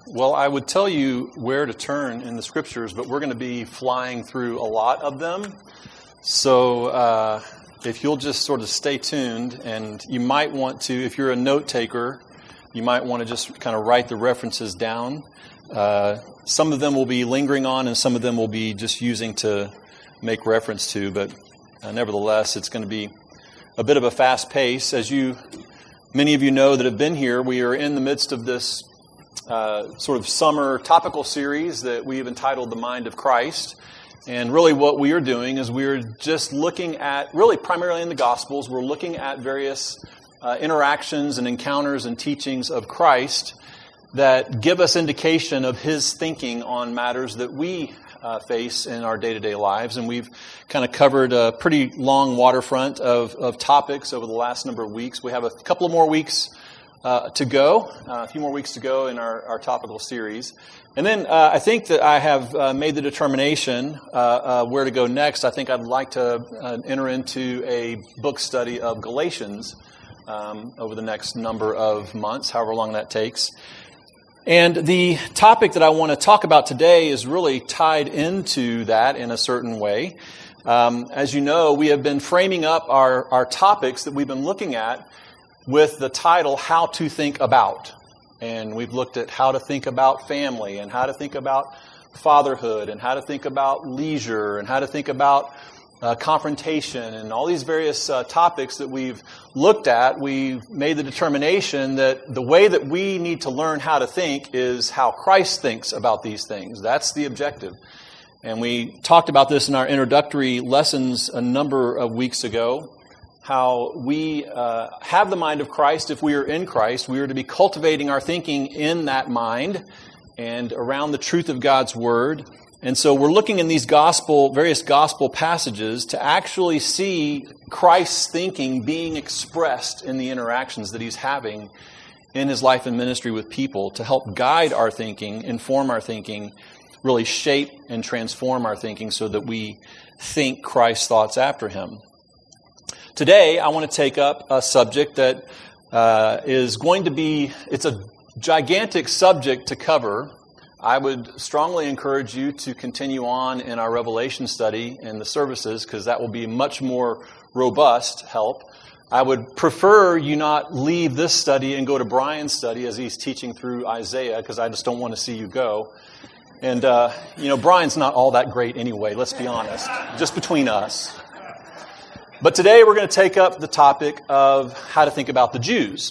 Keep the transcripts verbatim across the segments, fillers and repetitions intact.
Well, I would tell you where to turn in the scriptures, but we're going to be flying through a lot of them. So uh, if you'll just sort of stay tuned, and you might want to, if you're a note taker, you might want to just kind of write the references down. Uh, some of them will be lingering on, and some of them will be just using to make reference to, but uh, nevertheless, it's going to be a bit of a fast pace. As you, many of you know that have been here, we are in the midst of this uh, sort of summer topical series that we have entitled The Mind of Christ. And really what we are doing is we're just looking at, really primarily in the Gospels, we're looking at various uh, interactions and encounters and teachings of Christ that give us indication of His thinking on matters that we uh, face in our day-to-day lives. And we've kind of covered a pretty long waterfront of, of topics over the last number of weeks. We have a couple of more weeks uh, to go, uh, a few more weeks to go in our, our topical series. And then uh, I think that I have uh, made the determination uh, uh, where to go next. I think I'd like to uh, enter into a book study of Galatians um, over the next number of months, however long that takes. And the topic that I want to talk about today is really tied into that in a certain way. Um, as you know, we have been framing up our, our topics that we've been looking at with the title, How to Think About. And we've looked at how to think about family and how to think about fatherhood and how to think about leisure and how to think about uh, confrontation and all these various uh, topics that we've looked at. We've made the determination that the way that we need to learn how to think is how Christ thinks about these things. That's the objective. And we talked about this in our introductory lessons a number of weeks ago. How we uh, have the mind of Christ if we are in Christ. We are to be cultivating our thinking in that mind and around the truth of God's Word. And so we're looking in these gospel, various gospel passages to actually see Christ's thinking being expressed in the interactions that He's having in His life and ministry with people to help guide our thinking, inform our thinking, really shape and transform our thinking so that we think Christ's thoughts after Him. Today, I want to take up a subject that uh, is going to be, it's a gigantic subject to cover. I would strongly encourage you to continue on in our Revelation study in the services because that will be much more robust help. I would prefer you not leave this study and go to Brian's study as he's teaching through Isaiah because I just don't want to see you go. And, uh, you know, Brian's not all that great anyway, let's be honest, just between us. But today we're going to take up the topic of how to think about the Jews.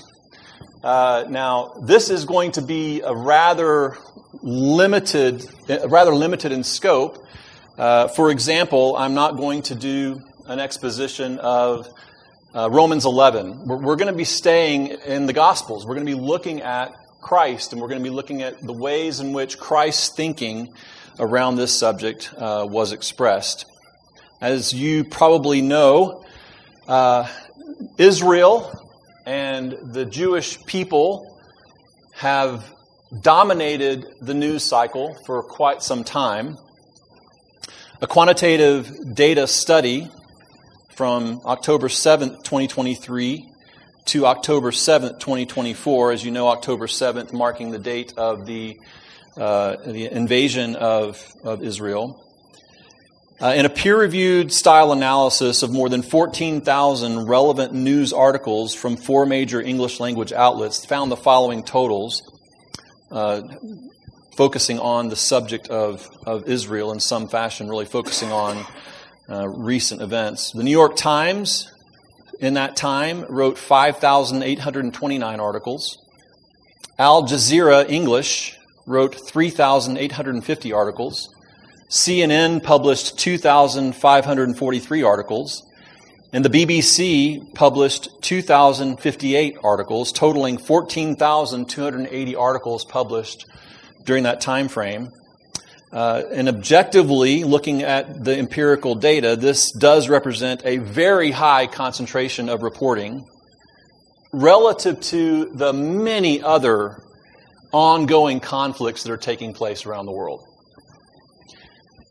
Uh, now, this is going to be a rather limited, rather limited in scope. Uh, for example, I'm not going to do an exposition of uh, Romans eleven. We're, we're going to be staying in the Gospels. We're going to be looking at Christ, and we're going to be looking at the ways in which Christ's thinking around this subject uh, was expressed. As you probably know, uh, Israel and the Jewish people have dominated the news cycle for quite some time. A quantitative data study from October seventh, twenty twenty-three to October seventh, twenty twenty-four, as you know, October seventh marking the date of the, uh, the invasion of, of Israel. Uh, in a peer-reviewed style analysis of more than fourteen thousand relevant news articles from four major English-language outlets, found the following totals, uh, focusing on the subject of, of Israel in some fashion, really focusing on uh, recent events. The New York Times, in that time, wrote five thousand eight hundred twenty-nine articles. Al Jazeera English wrote three thousand eight hundred fifty articles. C N N published two thousand five hundred forty-three articles, and the B B C published two thousand fifty-eight articles, totaling fourteen thousand two hundred eighty articles published during that time frame. Uh, and objectively, looking at the empirical data, this does represent a very high concentration of reporting relative to the many other ongoing conflicts that are taking place around the world.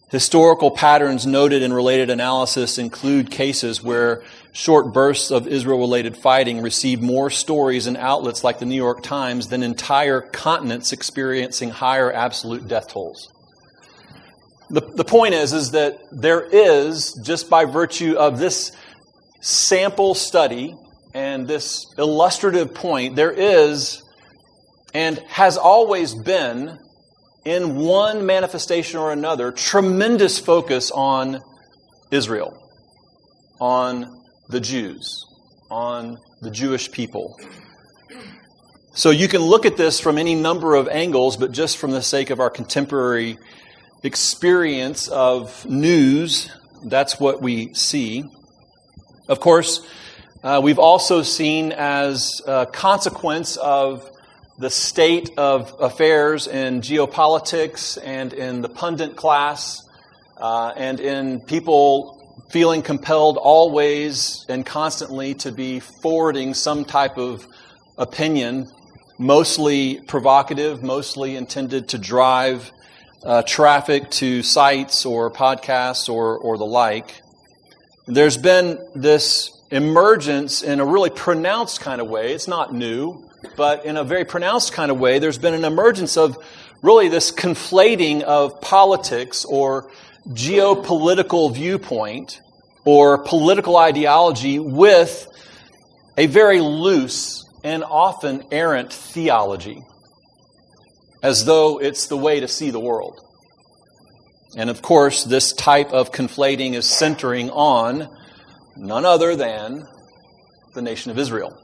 Historical patterns noted in related analysis include cases where short bursts of Israel-related fighting received more stories in outlets like the New York Times than entire continents experiencing higher absolute death tolls. The, the point is, is that there is, just by virtue of this sample study and this illustrative point, there is and has always been, in one manifestation or another, tremendous focus on Israel, on the Jews, on the Jewish people. So you can look at this from any number of angles, but just from the sake of our contemporary experience of news, that's what we see. Of course, uh, we've also seen as a consequence of the state of affairs in geopolitics and in the pundit class uh, and in people feeling compelled always and constantly to be forwarding some type of opinion, mostly provocative, mostly intended to drive uh, traffic to sites or podcasts or, or the like. There's been this emergence in a really pronounced kind of way. It's not new, but in a very pronounced kind of way, there's been an emergence of really this conflating of politics or geopolitical viewpoint or political ideology with a very loose and often errant theology, as though it's the way to see the world. And of course, this type of conflating is centering on none other than the nation of Israel.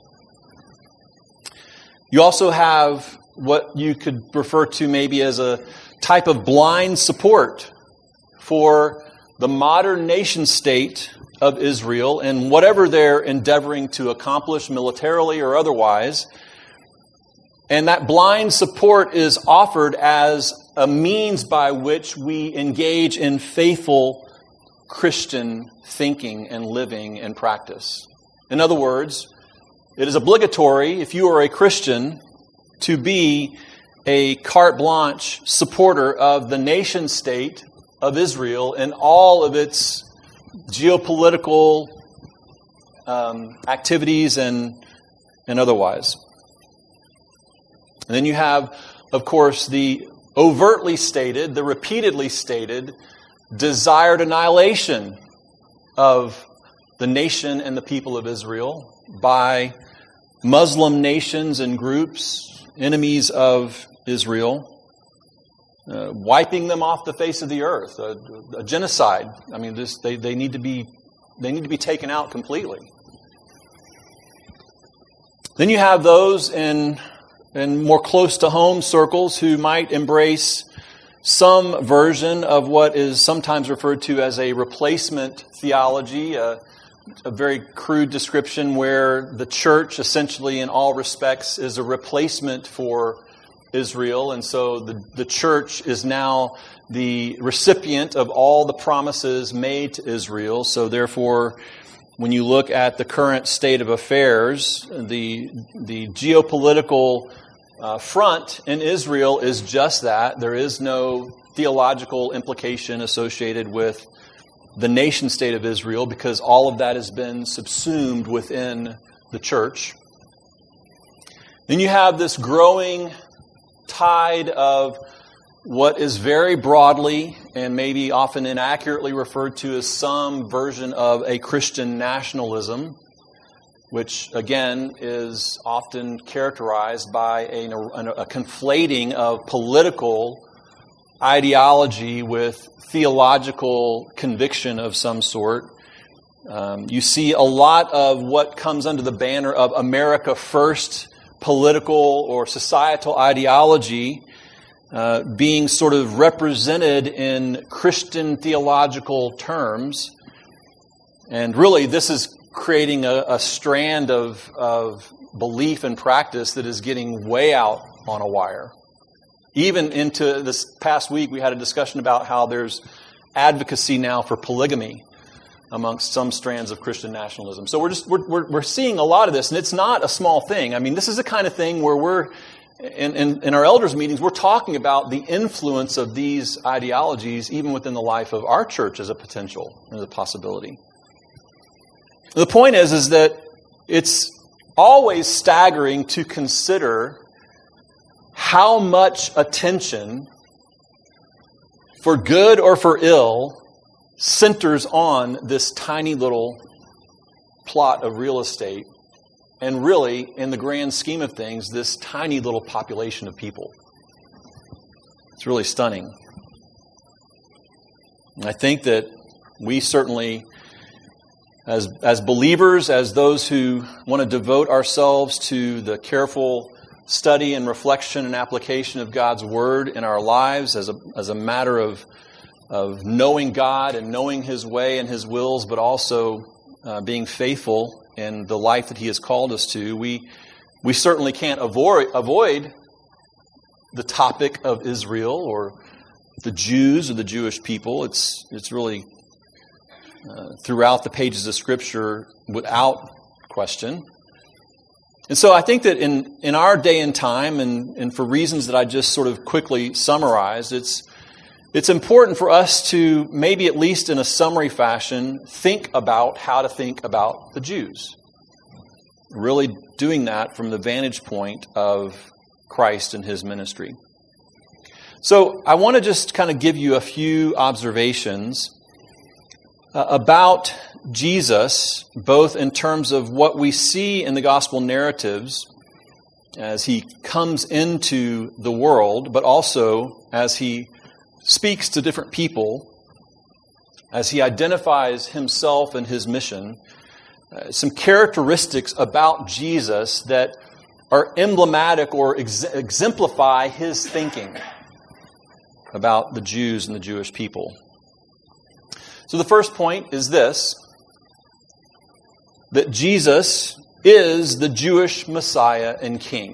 You also have what you could refer to maybe as a type of blind support for the modern nation state of Israel and whatever they're endeavoring to accomplish militarily or otherwise. And that blind support is offered as a means by which we engage in faithful Christian thinking and living and practice. In other words, it is obligatory, if you are a Christian, to be a carte blanche supporter of the nation state of Israel and all of its geopolitical um, activities and, and otherwise. And then you have, of course, the overtly stated, the repeatedly stated, desired annihilation of the nation and the people of Israel by Muslim nations and groups, enemies of Israel, uh, wiping them off the face of the earth, a, a genocide. I mean, this, they, they need to be they need to be taken out completely. Then you have those in in more close to home circles who might embrace some version of what is sometimes referred to as a replacement theology, a, a very crude description where the church essentially in all respects is a replacement for Israel. And so the, the church is now the recipient of all the promises made to Israel. So therefore, when you look at the current state of affairs, the, the geopolitical Uh, front in Israel is just that. There is no theological implication associated with the nation state of Israel because all of that has been subsumed within the church. Then you have this growing tide of what is very broadly and maybe often inaccurately referred to as some version of a Christian nationalism, which, again, is often characterized by a, a, a conflating of political ideology with theological conviction of some sort. Um, you see a lot of what comes under the banner of America First political or societal ideology uh, being sort of represented in Christian theological terms. And really, this is creating a, a strand of, of belief and practice that is getting way out on a wire. Even into this past week, we had a discussion about how there's advocacy now for polygamy amongst some strands of Christian nationalism. So we're just we're, we're we're seeing a lot of this, and it's not a small thing. I mean, this is the kind of thing where we're in, in, in our elders' meetings, we're talking about the influence of these ideologies even within the life of our church as a potential, as a possibility. The point is, is that it's always staggering to consider how much attention, for good or for ill, centers on this tiny little plot of real estate, and really, in the grand scheme of things, this tiny little population of people. It's really stunning. And I think that we certainly, as, as believers, as those who want to devote ourselves to the careful study and reflection and application of God's Word in our lives as a, as a matter of, of knowing God and knowing His way and His wills, but also uh, being faithful in the life that He has called us to, we we certainly can't avoid avoid the topic of Israel or the Jews or the Jewish people. It's it's really uh, throughout the pages of Scripture without question. And so I think that in, in our day and time, and, and for reasons that I just sort of quickly summarized, it's It's important for us to, maybe at least in a summary fashion, think about how to think about the Jews. Really doing that from the vantage point of Christ and His ministry. So I want to just kind of give you a few observations uh, about Jesus, both in terms of what we see in the gospel narratives as He comes into the world, but also as He speaks to different people, as He identifies Himself and His mission, uh, some characteristics about Jesus that are emblematic or ex- exemplify His thinking about the Jews and the Jewish people. So the first point is this, that Jesus is the Jewish Messiah and King.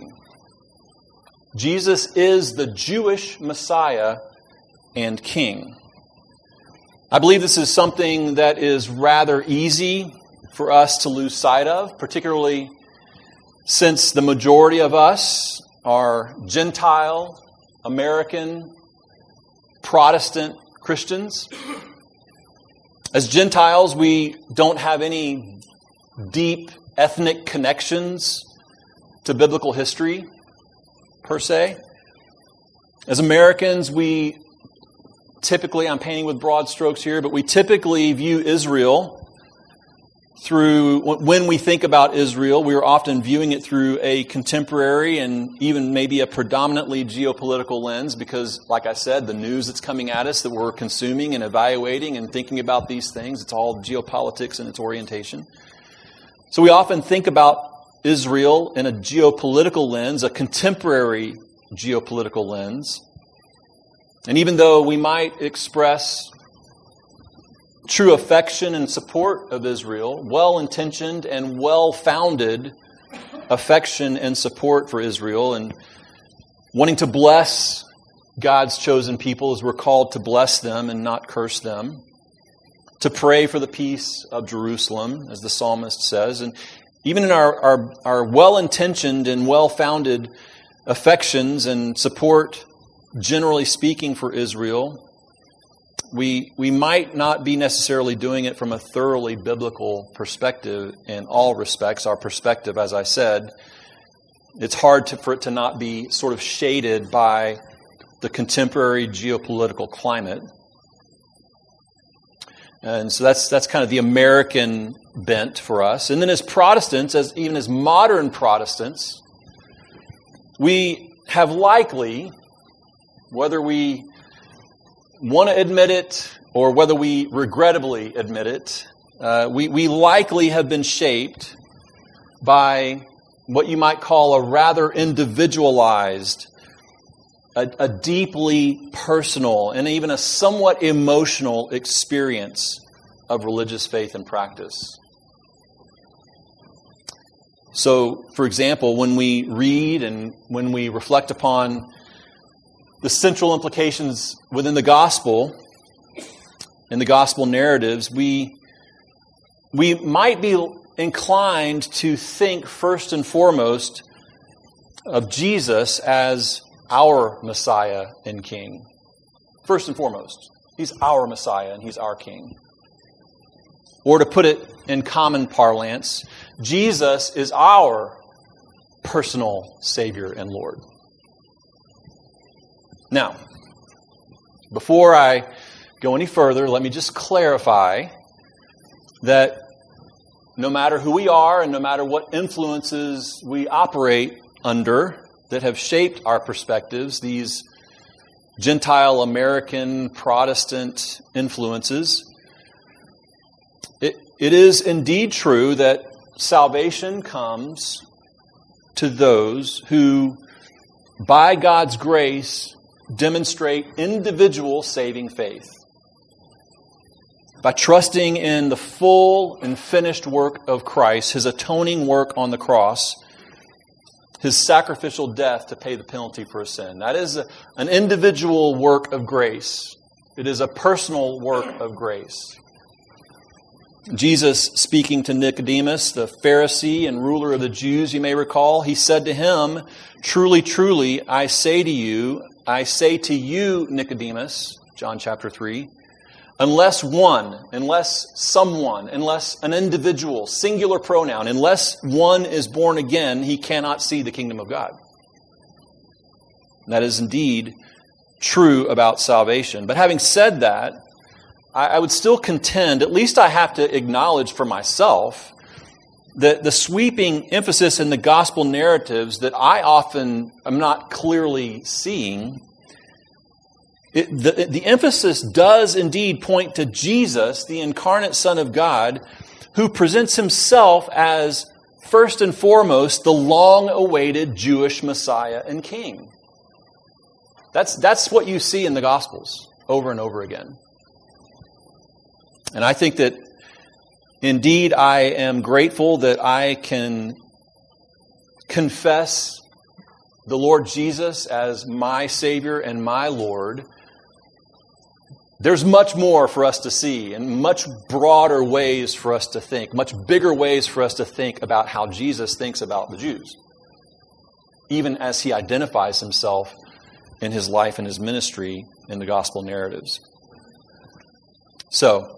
Jesus is the Jewish Messiah and King. I believe this is something that is rather easy for us to lose sight of, particularly since the majority of us are Gentile, American, Protestant Christians. As Gentiles, we don't have any deep ethnic connections to biblical history, per se. As Americans, we typically, I'm painting with broad strokes here, but we typically view Israel through, when we think about Israel, we are often viewing it through a contemporary and even maybe a predominantly geopolitical lens because, like I said, the news that's coming at us that we're consuming and evaluating and thinking about these things, it's all geopolitics in its orientation. So we often think about Israel in a geopolitical lens, a contemporary geopolitical lens. And even though we might express true affection and support of Israel, well-intentioned and well-founded affection and support for Israel, and wanting to bless God's chosen people as we're called to bless them and not curse them, to pray for the peace of Jerusalem, as the psalmist says, and even in our, our, our well-intentioned and well-founded affections and support, generally speaking, for Israel, we we might not be necessarily doing it from a thoroughly biblical perspective in all respects. Our perspective, as I said, it's hard to, for it to not be sort of shaded by the contemporary geopolitical climate. And so that's that's kind of the American bent for us. And then as Protestants, as even as modern Protestants, we have likely, whether we want to admit it or whether we regrettably admit it, uh, we, we likely have been shaped by what you might call a rather individualized, a, a deeply personal, and even a somewhat emotional experience of religious faith and practice. So, for example, when we read and when we reflect upon the central implications within the gospel, in the gospel narratives, we we might be inclined to think first and foremost of Jesus as our Messiah and King. First and foremost, He's our Messiah and He's our King. Or to put it in common parlance, Jesus is our personal Savior and Lord. Now, before I go any further, let me just clarify that no matter who we are and no matter what influences we operate under that have shaped our perspectives, these Gentile American Protestant influences, it, it is indeed true that salvation comes to those who, by God's grace, demonstrate individual saving faith. By trusting in the full and finished work of Christ, His atoning work on the cross, His sacrificial death to pay the penalty for a sin. That is a, an individual work of grace. It is a personal work of grace. Jesus, speaking to Nicodemus, the Pharisee and ruler of the Jews, you may recall, He said to him, "Truly, truly, I say to you, I say to you, Nicodemus," John chapter three, "unless one, unless someone, unless an individual, singular pronoun, unless one is born again, he cannot see the kingdom of God." That is indeed true about salvation. But having said that, I would still contend, at least I have to acknowledge for myself, that the sweeping emphasis in the gospel narratives that I often am not clearly seeing, it, the, the emphasis does indeed point to Jesus, the incarnate Son of God, who presents Himself as, first and foremost, the long-awaited Jewish Messiah and King. That's, that's what you see in the Gospels over and over again. And I think that, indeed, I am grateful that I can confess the Lord Jesus as my Savior and my Lord. There's much more for us to see and much broader ways for us to think, much bigger ways for us to think about how Jesus thinks about the Jews, even as He identifies Himself in His life and His ministry in the gospel narratives. So,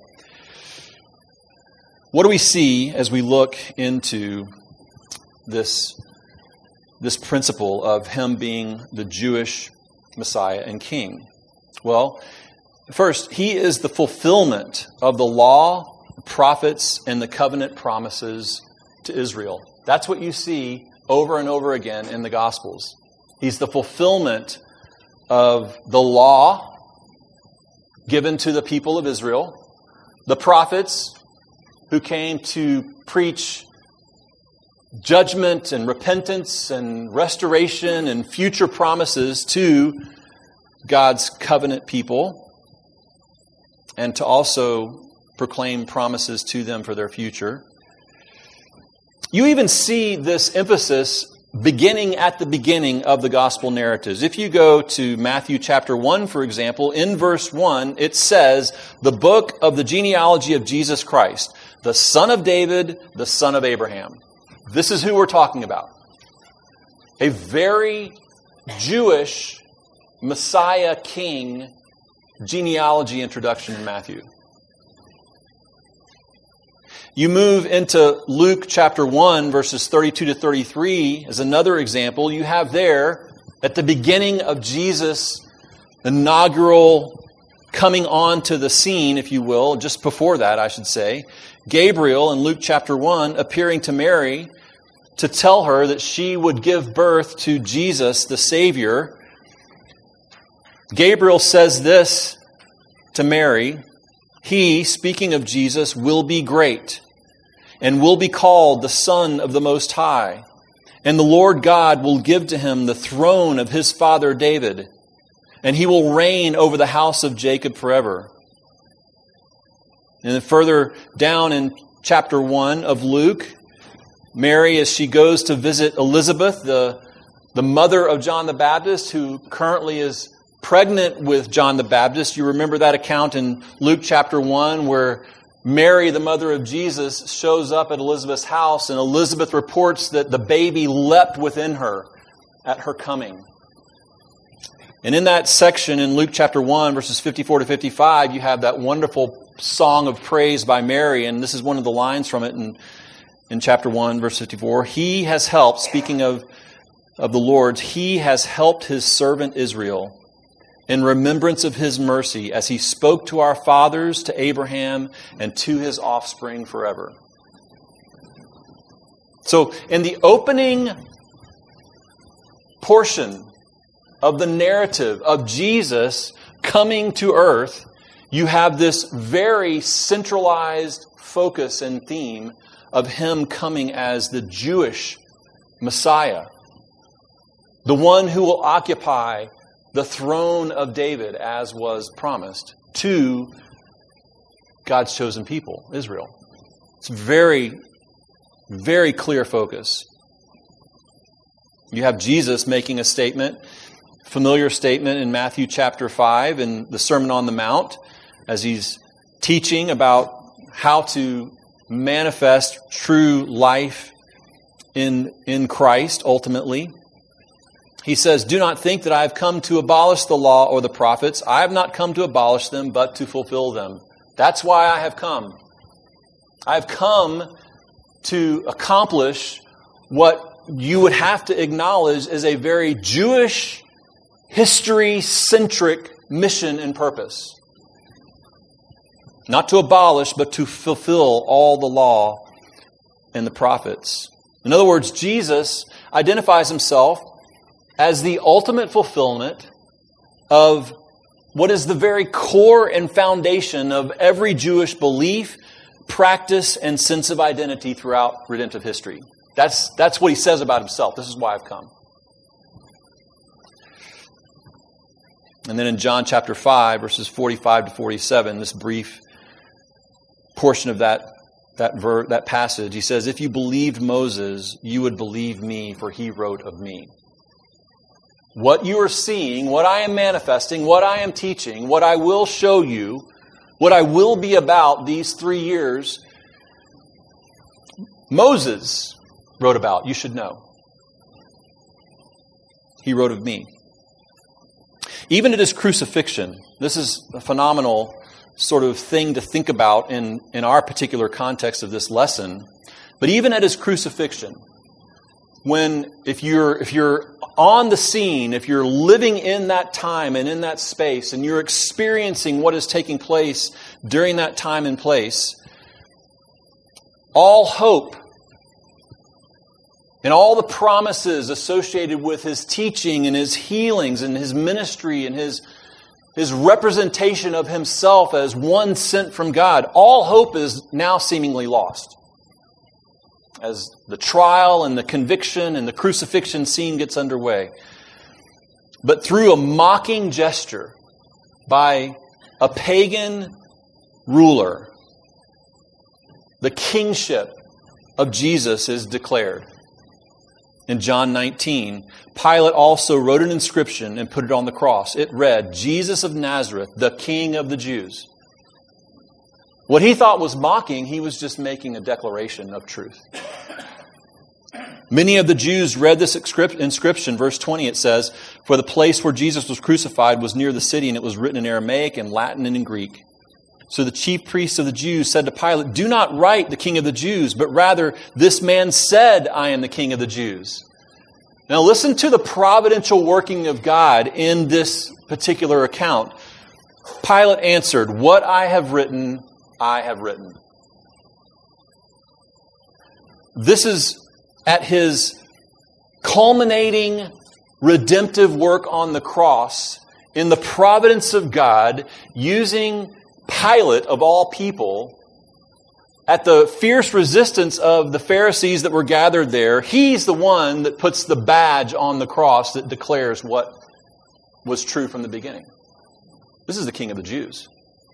what do we see as we look into this, this principle of Him being the Jewish Messiah and King? Well, first, He is the fulfillment of the law, the prophets, and the covenant promises to Israel. That's what you see over and over again in the Gospels. He's the fulfillment of the law given to the people of Israel, the prophets who came to preach judgment and repentance and restoration and future promises to God's covenant people, and to also proclaim promises to them for their future. You even see this emphasis beginning at the beginning of the gospel narratives. If you go to Matthew chapter one, for example, in verse one, it says, "The book of the genealogy of Jesus Christ, the son of David, the son of Abraham." This is who we're talking about. A very Jewish Messiah King genealogy introduction in Matthew. You move into Luke chapter one, verses thirty-two to thirty-three as another example. You have there, at the beginning of Jesus' inaugural coming onto the scene, if you will, just before that, I should say, Gabriel in Luke chapter one appearing to Mary to tell her that she would give birth to Jesus, the Savior. Gabriel says this to Mary: "He," speaking of Jesus, "will be great and will be called the Son of the Most High. And the Lord God will give to him the throne of his father David, and he will reign over the house of Jacob forever." And then further down in chapter one of Luke, Mary, as she goes to visit Elizabeth, the, the mother of John the Baptist, who currently is pregnant with John the Baptist. You remember that account in Luke chapter one where Mary, the mother of Jesus, shows up at Elizabeth's house, and Elizabeth reports that the baby leapt within her at her coming. And in that section in Luke chapter one, verses fifty-four to fifty-five, you have that wonderful song of praise by Mary. And this is one of the lines from it in, in chapter one, verse fifty-four. He has helped, speaking of, of the Lord's, he has helped his servant Israel in remembrance of his mercy, as he spoke to our fathers, to Abraham, and to his offspring forever. So, in the opening portion of the narrative of Jesus coming to earth, you have this very centralized focus and theme of him coming as the Jewish Messiah, the one who will occupy the throne of David, as was promised to God's chosen people, Israel. It's very, very clear focus. You have Jesus making a statement, familiar statement in Matthew chapter five in the Sermon on the Mount, as he's teaching about how to manifest true life in, in Christ ultimately. He says, "Do not think that I have come to abolish the law or the prophets. I have not come to abolish them, but to fulfill them." That's why I have come. I have come to accomplish what you would have to acknowledge is a very Jewish, history-centric mission and purpose. Not to abolish, but to fulfill all the law and the prophets. In other words, Jesus identifies himself as the ultimate fulfillment of what is the very core and foundation of every Jewish belief, practice, and sense of identity throughout redemptive history. That's, that's what he says about himself. This is why I've come. And then in John chapter five, verses forty-five to forty-seven, this brief portion of that, that, ver, that passage, he says, "If you believed Moses, you would believe me, for he wrote of me." What you are seeing, what I am manifesting, what I am teaching, what I will show you, what I will be about these three years, Moses wrote about. You should know. He wrote of me. Even at his crucifixion, this is a phenomenal sort of thing to think about in, in our particular context of this lesson. But even at his crucifixion, when if you're if you're on the scene, if you're living in that time and in that space, and you're experiencing what is taking place during that time and place, all hope and all the promises associated with his teaching and his healings and his ministry and his, his representation of himself as one sent from God, all hope is now seemingly lost. As the trial and the conviction and the crucifixion scene gets underway. But through a mocking gesture by a pagan ruler, the kingship of Jesus is declared. In John nineteen, Pilate also wrote an inscription and put it on the cross. It read, "Jesus of Nazareth, the King of the Jews." What he thought was mocking, he was just making a declaration of truth. Many of the Jews read this inscription. Verse twenty, it says, "For the place where Jesus was crucified was near the city, and it was written in Aramaic and Latin and in Greek." So the chief priests of the Jews said to Pilate, "Do not write the King of the Jews, but rather, this man said, 'I am the King of the Jews.'" Now listen to the providential working of God in this particular account. Pilate answered, "What I have written, I have written." This is at his culminating redemptive work on the cross, in the providence of God, using Pilate of all people, at the fierce resistance of the Pharisees that were gathered there. He's the one that puts the badge on the cross that declares what was true from the beginning. This is the King of the Jews.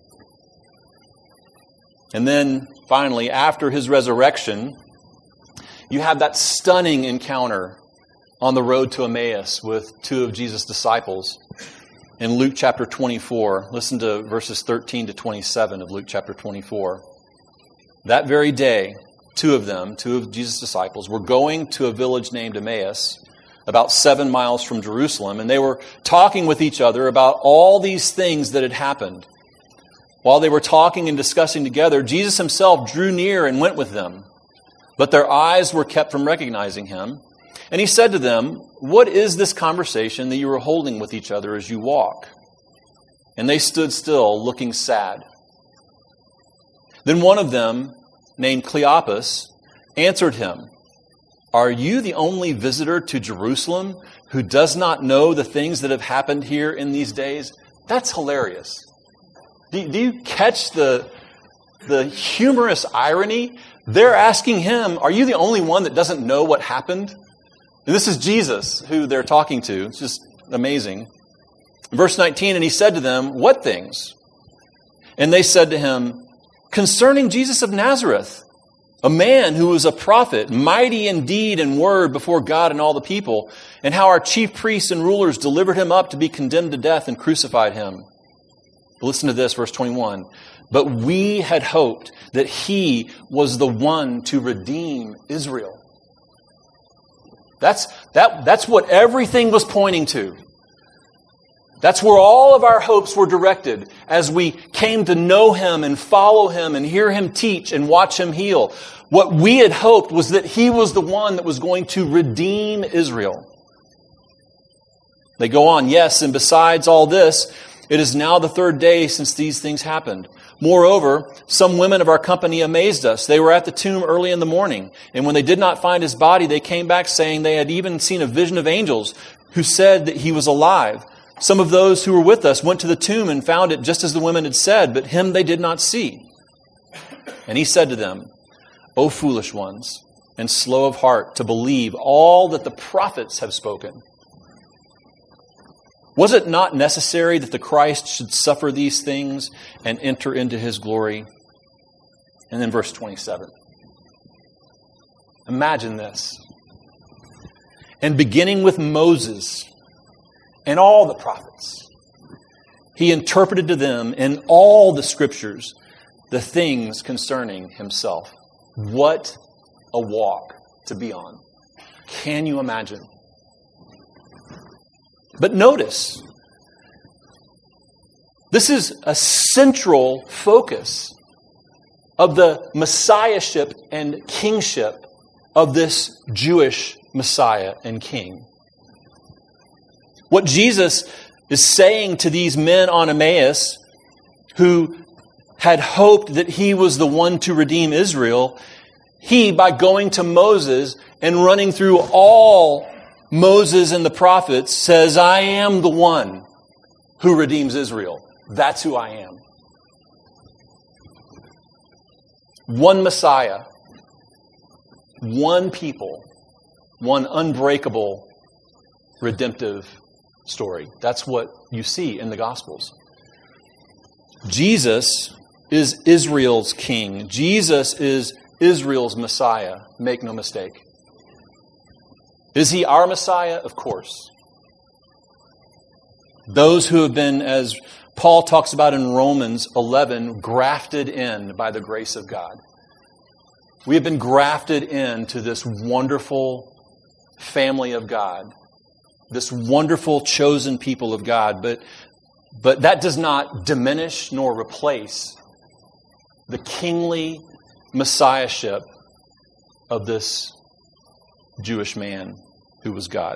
And then, finally, after his resurrection, you have that stunning encounter on the road to Emmaus with two of Jesus' disciples in Luke chapter twenty-four. Listen to verses thirteen to twenty-seven of Luke chapter twenty-four. That very day, two of them, two of Jesus' disciples, were going to a village named Emmaus, about seven miles from Jerusalem, and they were talking with each other about all these things that had happened. While they were talking and discussing together, Jesus himself drew near and went with them, but their eyes were kept from recognizing him. And he said to them, "What is this conversation that you are holding with each other as you walk?" And they stood still, looking sad. Then one of them, named Cleopas, answered him, "Are you the only visitor to Jerusalem who does not know the things that have happened here in these days?" That's hilarious. Do, do you catch the, the humorous irony? They're asking him, "Are you the only one that doesn't know what happened?" And this is Jesus who they're talking to. It's just amazing. Verse nineteen, and he said to them, "What things?" And they said to him, "Concerning Jesus of Nazareth, a man who was a prophet, mighty in deed and word before God and all the people, and how our chief priests and rulers delivered him up to be condemned to death and crucified him." But listen to this, verse twenty-one. "But we had hoped that he was the one to redeem Israel." That's, that, that's what everything was pointing to. That's where all of our hopes were directed as we came to know him and follow him and hear him teach and watch him heal. What we had hoped was that he was the one that was going to redeem Israel. They go on, "Yes, and besides all this, it is now the third day since these things happened. Moreover, some women of our company amazed us. They were at the tomb early in the morning, and when they did not find his body, they came back saying they had even seen a vision of angels who said that he was alive. Some of those who were with us went to the tomb and found it just as the women had said, but him they did not see." And he said to them, "O foolish ones, and slow of heart to believe all that the prophets have spoken. Was it not necessary that the Christ should suffer these things and enter into his glory?" And then verse twenty-seven. Imagine this. "And beginning with Moses and all the prophets, he interpreted to them in all the scriptures the things concerning himself." What a walk to be on. Can you imagine? But notice, this is a central focus of the messiahship and kingship of this Jewish Messiah and King. What Jesus is saying to these men on Emmaus who had hoped that he was the one to redeem Israel, he, by going to Moses and running through all Moses and the prophets, says, "I am the one who redeems Israel. That's who I am." One Messiah, one people, one unbreakable redemptive story. That's what you see in the Gospels. Jesus is Israel's king. Jesus is Israel's Messiah. Make no mistake. Is he our Messiah? Of course. Those who have been, as Paul talks about in Romans eleven, grafted in by the grace of God. We have been grafted into this wonderful family of God, this wonderful chosen people of God, but, but that does not diminish nor replace the kingly messiahship of this Jewish man who was God.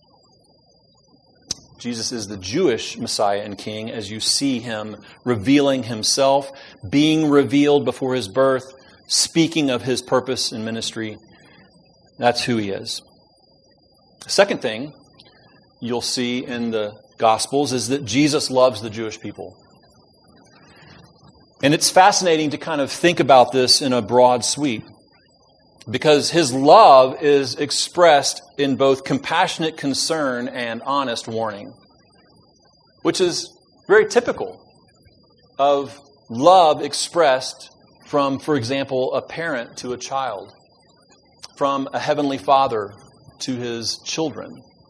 Jesus is the Jewish Messiah and King as you see him revealing himself, being revealed before his birth, speaking of his purpose and ministry. That's who he is. Second thing you'll see in the Gospels is that Jesus loves the Jewish people. And it's fascinating to kind of think about this in a broad sweep, because his love is expressed in both compassionate concern and honest warning, which is very typical of love expressed from, for example, a parent to a child, from a heavenly father to his children.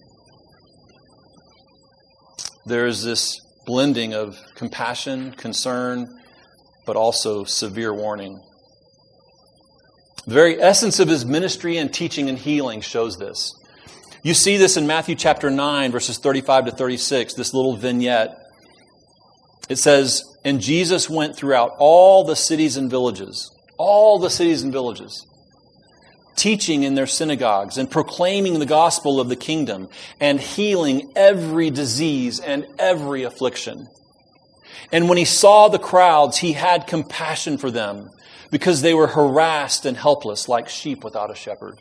There's this blending of compassion, concern, but also severe warning. The very essence of his ministry and teaching and healing shows this. You see this in Matthew chapter nine, verses thirty-five to thirty-six, this little vignette. It says, and Jesus went throughout all the cities and villages, all the cities and villages, teaching in their synagogues and proclaiming the gospel of the kingdom and healing every disease and every affliction. And when he saw the crowds, he had compassion for them because they were harassed and helpless like sheep without a shepherd.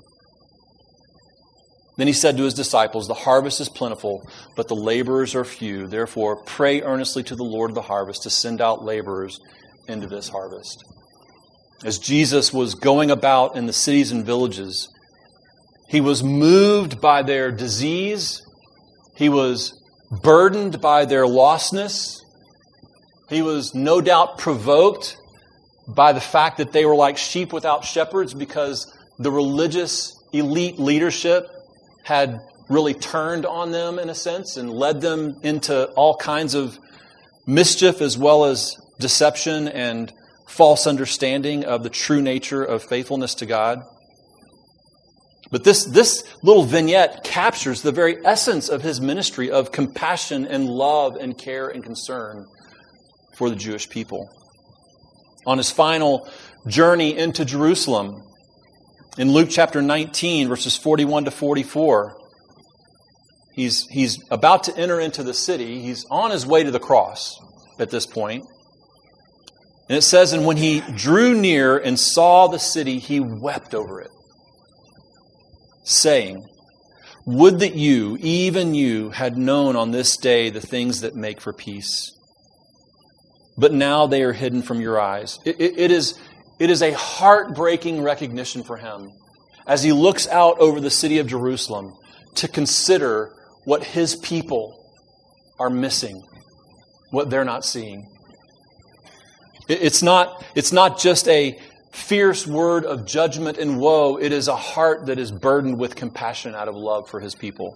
Then he said to his disciples, the harvest is plentiful, but the laborers are few. Therefore, pray earnestly to the Lord of the harvest to send out laborers into this harvest. As Jesus was going about in the cities and villages, he was moved by their disease. He was burdened by their lostness. He was no doubt provoked by the fact that they were like sheep without shepherds because the religious elite leadership had really turned on them in a sense and led them into all kinds of mischief as well as deception and false understanding of the true nature of faithfulness to God. But this, this little vignette captures the very essence of his ministry of compassion and love and care and concern for the Jewish people. On his final journey into Jerusalem, in Luke chapter nineteen, verses forty-one to forty-four, he's, he's about to enter into the city. He's on his way to the cross at this point. And it says, and when he drew near and saw the city, he wept over it, saying, would that you, even you, had known on this day the things that make for peace. But now they are hidden from your eyes. It, it, it is, it is a heartbreaking recognition for him as he looks out over the city of Jerusalem to consider what his people are missing, what they're not seeing. It, it's not, it's not just a fierce word of judgment and woe. It is a heart that is burdened with compassion out of love for his people.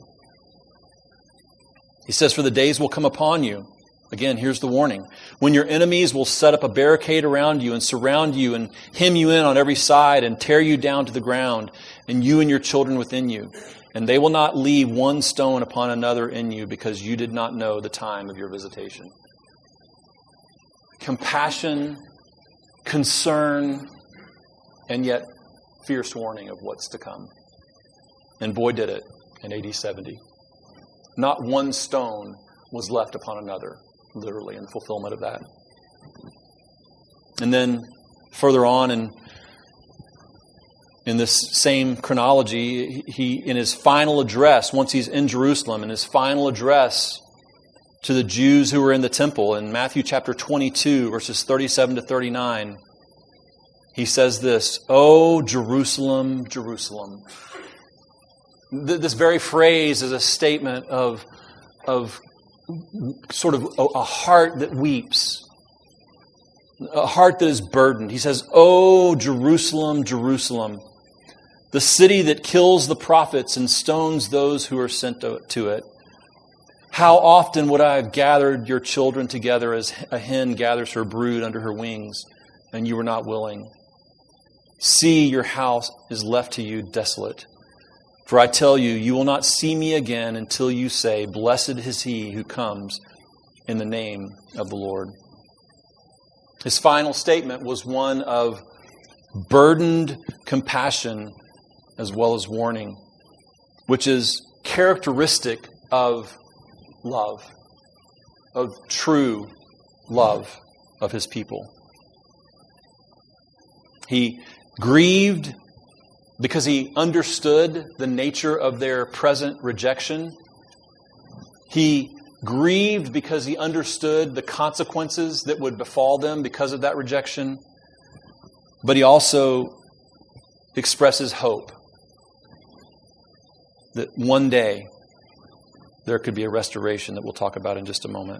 He says, for the days will come upon you. Again, here's the warning. When your enemies will set up a barricade around you and surround you and hem you in on every side and tear you down to the ground, and you and your children within you. And they will not leave one stone upon another in you because you did not know the time of your visitation. Compassion, concern, and yet fierce warning of what's to come. And boy did it in A D seventy. Not one stone was left upon another, literally, in fulfillment of that. And then further on in, in this same chronology, he, in his final address, once he's in Jerusalem, in his final address to the Jews who were in the temple, in Matthew chapter twenty-two, verses thirty-seven to thirty-nine, he says this, "O Jerusalem, Jerusalem." This very phrase is a statement of, of sort of a, a heart that weeps, a heart that is burdened. He says, "O Jerusalem, Jerusalem, the city that kills the prophets and stones those who are sent to it. How often would I have gathered your children together as a hen gathers her brood under her wings, and you were not willing? See, your house is left to you desolate. For I tell you, you will not see me again until you say, 'Blessed is he who comes in the name of the Lord.'" His final statement was one of burdened compassion as well as warning, which is characteristic of love, of true love of his people. He grieved because he understood the nature of their present rejection. He grieved because he understood the consequences that would befall them because of that rejection. But he also expresses hope that one day there could be a restoration that we'll talk about in just a moment.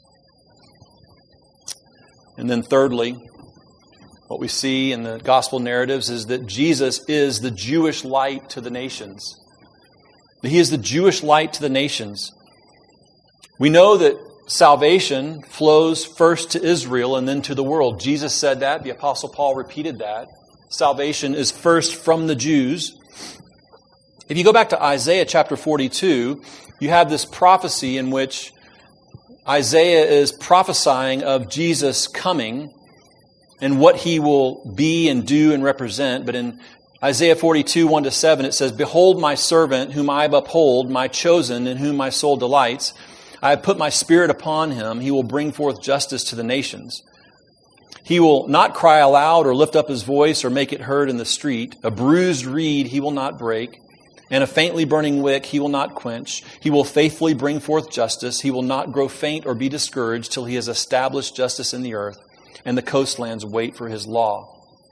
And then thirdly, what we see in the gospel narratives is that Jesus is the Jewish light to the nations. He is the Jewish light to the nations. We know that salvation flows first to Israel and then to the world. Jesus said that. The Apostle Paul repeated that. Salvation is first from the Jews If you go back to Isaiah chapter forty-two, you have this prophecy in which Isaiah is prophesying of Jesus coming and what he will be and do and represent. But in Isaiah forty-two, one to seven, it says, "Behold my servant, whom I uphold, my chosen, in whom my soul delights. I have put my spirit upon him. He will bring forth justice to the nations. He will not cry aloud or lift up his voice or make it heard in the street. A bruised reed he will not break, and a faintly burning wick he will not quench. He will faithfully bring forth justice. He will not grow faint or be discouraged till he has established justice in the earth, and the coastlands wait for his law."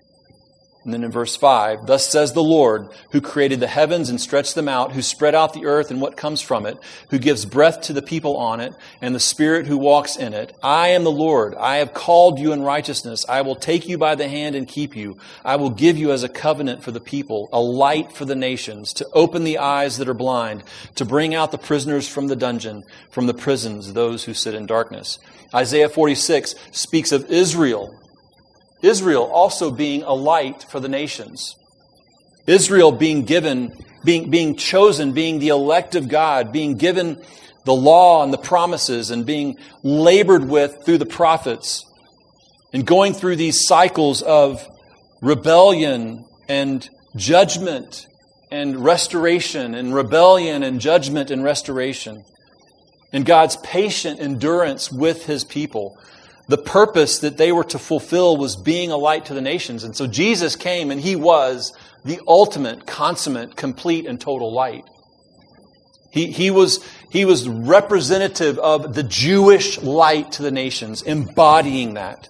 And then in verse five, "Thus says the Lord, who created the heavens and stretched them out, who spread out the earth and what comes from it, who gives breath to the people on it, and the spirit who walks in it. I am the Lord. I have called you in righteousness. I will take you by the hand and keep you. I will give you as a covenant for the people, a light for the nations, to open the eyes that are blind, to bring out the prisoners from the dungeon, from the prisons, those who sit in darkness." Isaiah forty-six speaks of Israel. Israel also being a light for the nations. Israel being given, being, being chosen, being the elect of God, being given the law and the promises, and being labored with through the prophets, and going through these cycles of rebellion and judgment and restoration, and rebellion and judgment and restoration, and God's patient endurance with his people. The purpose that they were to fulfill was being a light to the nations. And so Jesus came, and he was the ultimate, consummate, complete, and total light. He, he was, he was representative of the Jewish light to the nations, embodying that.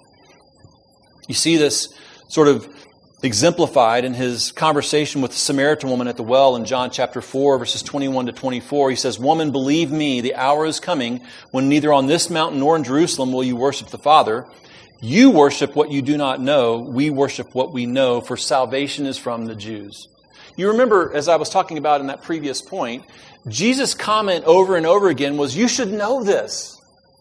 You see this sort of exemplified in his conversation with the Samaritan woman at the well in John chapter four, verses twenty-one to twenty-four. He says, "Woman, believe me, the hour is coming when neither on this mountain nor in Jerusalem will you worship the Father. You worship what you do not know. We worship what we know, for salvation is from the Jews." You remember, as I was talking about in that previous point, Jesus' comment over and over again was, you should know this.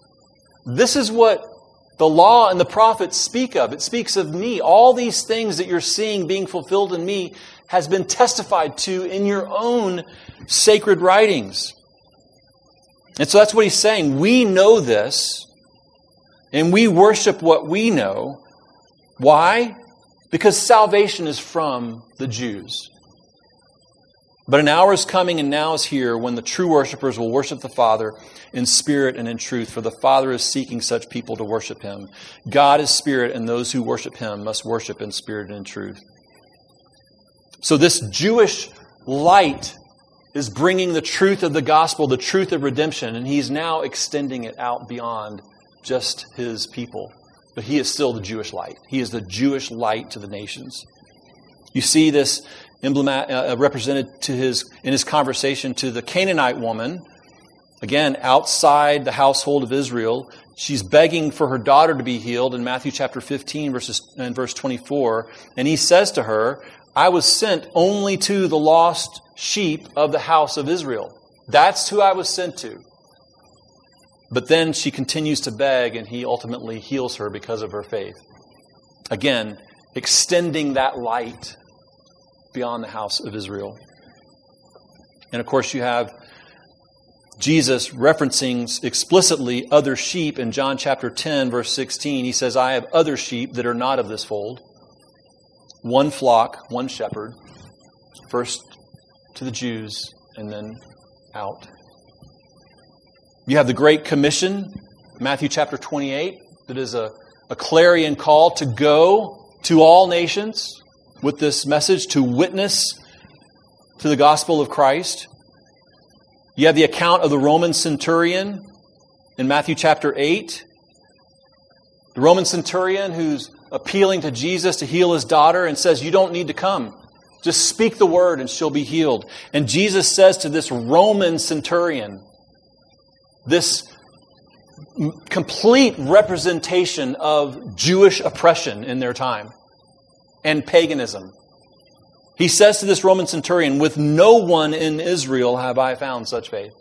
This is what the law and the prophets speak of. It speaks of me. All these things that you're seeing being fulfilled in me has been testified to in your own sacred writings. And so that's what he's saying. We know this, and we worship what we know. Why? Because salvation is from the Jews. But an hour is coming, and now is here, when the true worshipers will worship the Father in spirit and in truth, for the Father is seeking such people to worship him. God is spirit, and those who worship him must worship in spirit and in truth. So this Jewish light is bringing the truth of the gospel, the truth of redemption, and he's now extending it out beyond just his people. But he is still the Jewish light. He is the Jewish light to the nations. You see this Emblematic, uh, represented to his in his conversation to the Canaanite woman, again, outside the household of Israel. She's begging for her daughter to be healed in Matthew chapter fifteen, verses and verse twenty-four. And he says to her, "I was sent only to the lost sheep of the house of Israel." That's who I was sent to. But then she continues to beg, and he ultimately heals her because of her faith. Again, extending that light beyond the house of Israel. And of course you have Jesus referencing explicitly other sheep in John chapter ten, verse sixteen. He says, "I have other sheep that are not of this fold. One flock, one shepherd. First to the Jews, and then out." You have the Great Commission, Matthew chapter twenty-eight, that is a, a clarion call to go to all nations with this message, to witness to the gospel of Christ. You have the account of the Roman centurion in Matthew chapter eight. The Roman centurion who's appealing to Jesus to heal his daughter and says, "You don't need to come. Just speak the word and she'll be healed." And Jesus says to this Roman centurion, this complete representation of Jewish oppression in their time and paganism. He says to this Roman centurion, "With no one in Israel have I found such faith.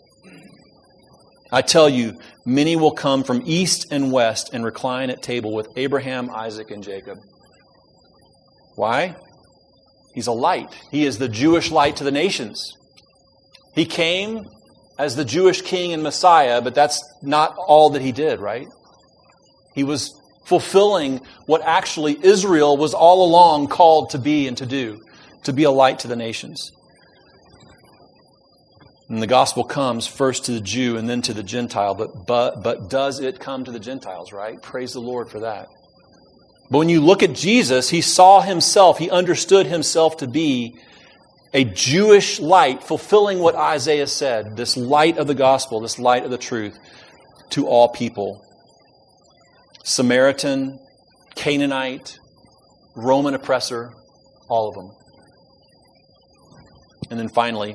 I tell you, many will come from east and west and recline at table with Abraham, Isaac, and Jacob." Why? He's a light. He is the Jewish light to the nations. He came as the Jewish king and Messiah, but that's not all that he did, right? He was fulfilling what actually Israel was all along called to be and to do, to be a light to the nations. And the gospel comes first to the Jew and then to the Gentile, but, but, but does it come to the Gentiles, right? Praise the Lord for that. But when you look at Jesus, he saw himself, he understood himself to be a Jewish light, fulfilling what Isaiah said, this light of the gospel, this light of the truth to all people. Samaritan, Canaanite, Roman oppressor, all of them. And then finally,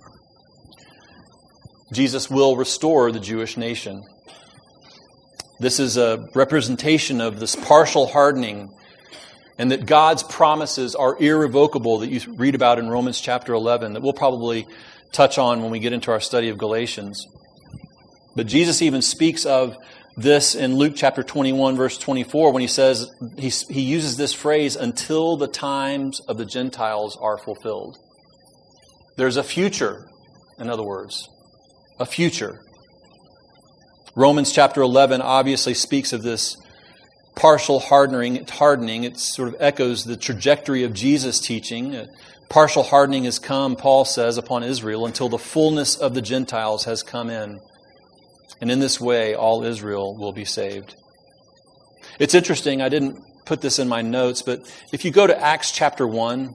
Jesus will restore the Jewish nation. This is a representation of this partial hardening, and that God's promises are irrevocable that you read about in Romans chapter eleven, that we'll probably touch on when we get into our study of Galatians. But Jesus even speaks of this in Luke chapter twenty-one, verse twenty-four, when he says, he, he uses this phrase, until the times of the Gentiles are fulfilled. There's a future, in other words, a future. Romans chapter eleven obviously speaks of this partial hardening. Hardening. It sort of echoes the trajectory of Jesus' teaching. Partial hardening has come, Paul says, upon Israel until the fullness of the Gentiles has come in. And in this way, all Israel will be saved. It's interesting, I didn't put this in my notes, but if you go to Acts chapter one,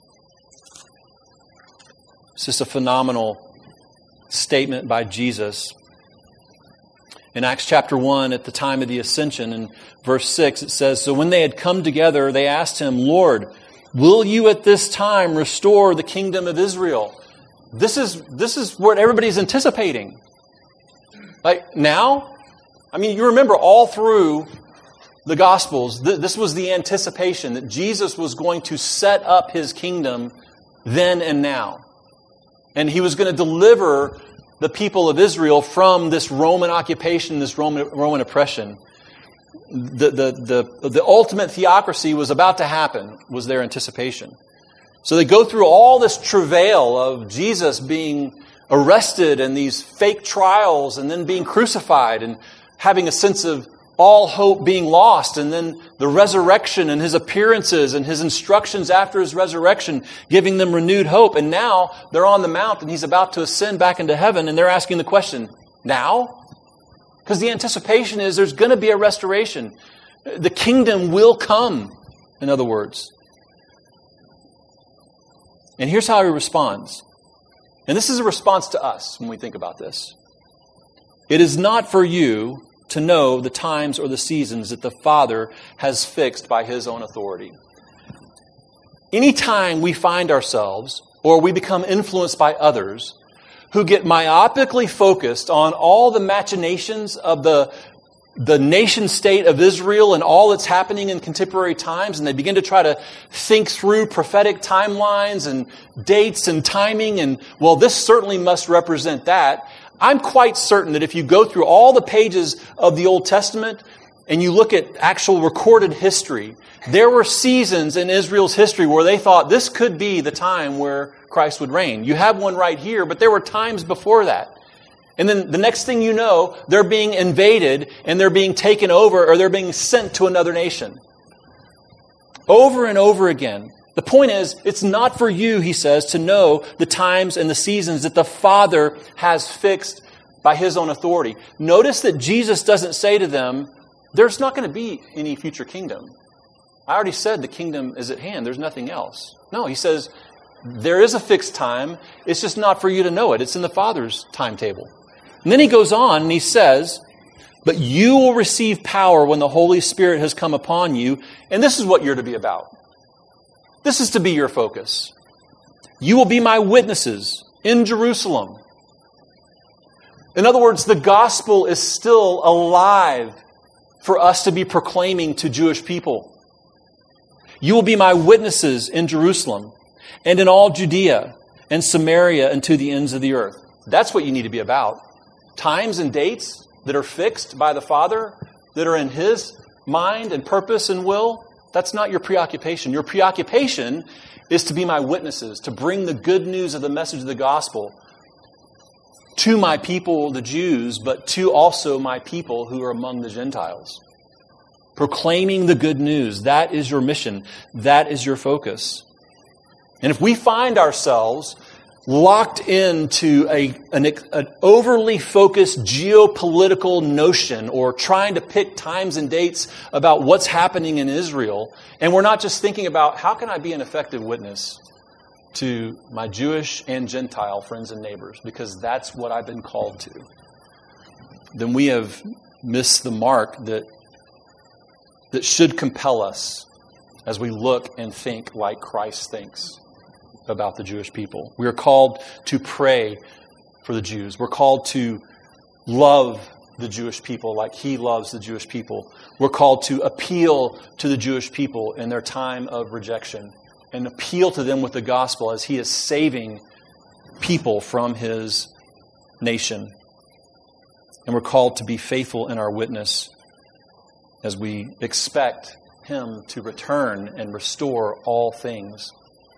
it's just a phenomenal statement by Jesus. In Acts chapter one, at the time of the ascension, in verse six, it says, so when they had come together, they asked him, Lord, will you at this time restore the kingdom of Israel? This is, this is what everybody's anticipating. Like now, I mean, you remember all through the Gospels, th- this was the anticipation that Jesus was going to set up his kingdom then and now. And he was going to deliver the people of Israel from this Roman occupation, this Roman, Roman oppression. The, the, the, the ultimate theocracy was about to happen, was their anticipation. So they go through all this travail of Jesus being arrested and these fake trials and then being crucified and having a sense of all hope being lost, and then the resurrection and his appearances and his instructions after his resurrection, giving them renewed hope. And now they're on the mount and he's about to ascend back into heaven, and they're asking the question, now? Because the anticipation is there's going to be a restoration. The kingdom will come, in other words. And here's how he responds. And this is a response to us when we think about this. It is not for you to know the times or the seasons that the Father has fixed by his own authority. Anytime we find ourselves, or we become influenced by others, who get myopically focused on all the machinations of the, the nation state of Israel and all that's happening in contemporary times, and they begin to try to think through prophetic timelines and dates and timing, and, well, this certainly must represent that. I'm quite certain that if you go through all the pages of the Old Testament and you look at actual recorded history, there were seasons in Israel's history where they thought this could be the time where Christ would reign. You have one right here, but there were times before that. And then the next thing you know, they're being invaded and they're being taken over, or they're being sent to another nation. Over and over again. The point is, it's not for you, he says, to know the times and the seasons that the Father has fixed by his own authority. Notice that Jesus doesn't say to them, there's not going to be any future kingdom. I already said the kingdom is at hand. There's nothing else. No, he says, there is a fixed time. It's just not for you to know it. It's in the Father's timetable. And then he goes on and he says, but you will receive power when the Holy Spirit has come upon you. And this is what you're to be about. This is to be your focus. You will be my witnesses in Jerusalem. In other words, the gospel is still alive for us to be proclaiming to Jewish people. You will be my witnesses in Jerusalem and in all Judea and Samaria and to the ends of the earth. That's what you need to be about. Times and dates that are fixed by the Father, that are in his mind and purpose and will. That's not your preoccupation. Your preoccupation is to be my witnesses, to bring the good news of the message of the gospel to my people, the Jews, but to also my people who are among the Gentiles. Proclaiming the good news. That is your mission. That is your focus. And if we find ourselves locked into a, an, an overly focused geopolitical notion or trying to pick times and dates about what's happening in Israel, and we're not just thinking about how can I be an effective witness to my Jewish and Gentile friends and neighbors, because that's what I've been called to, then we have missed the mark that, that should compel us as we look and think like Christ thinks about the Jewish people. We are called to pray for the Jews. We're called to love the Jewish people like He loves the Jewish people. We're called to appeal to the Jewish people in their time of rejection and appeal to them with the gospel as He is saving people from His nation. And we're called to be faithful in our witness as we expect Him to return and restore all things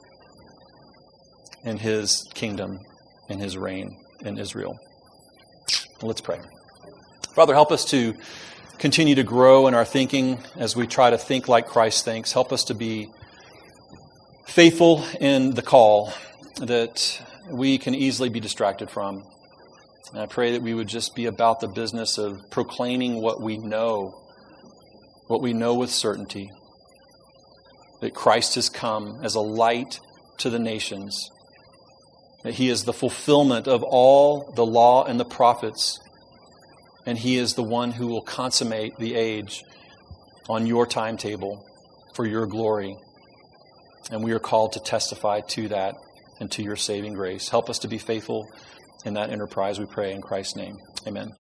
in His kingdom, in His reign in Israel. Let's pray. Father, help us to continue to grow in our thinking as we try to think like Christ thinks. Help us to be faithful in the call that we can easily be distracted from. And I pray that we would just be about the business of proclaiming what we know, what we know with certainty, that Christ has come as a light to the nations, that He is the fulfillment of all the law and the prophets, and He is the one who will consummate the age on your timetable for your glory. And we are called to testify to that and to your saving grace. Help us to be faithful in that enterprise, we pray in Christ's name. Amen.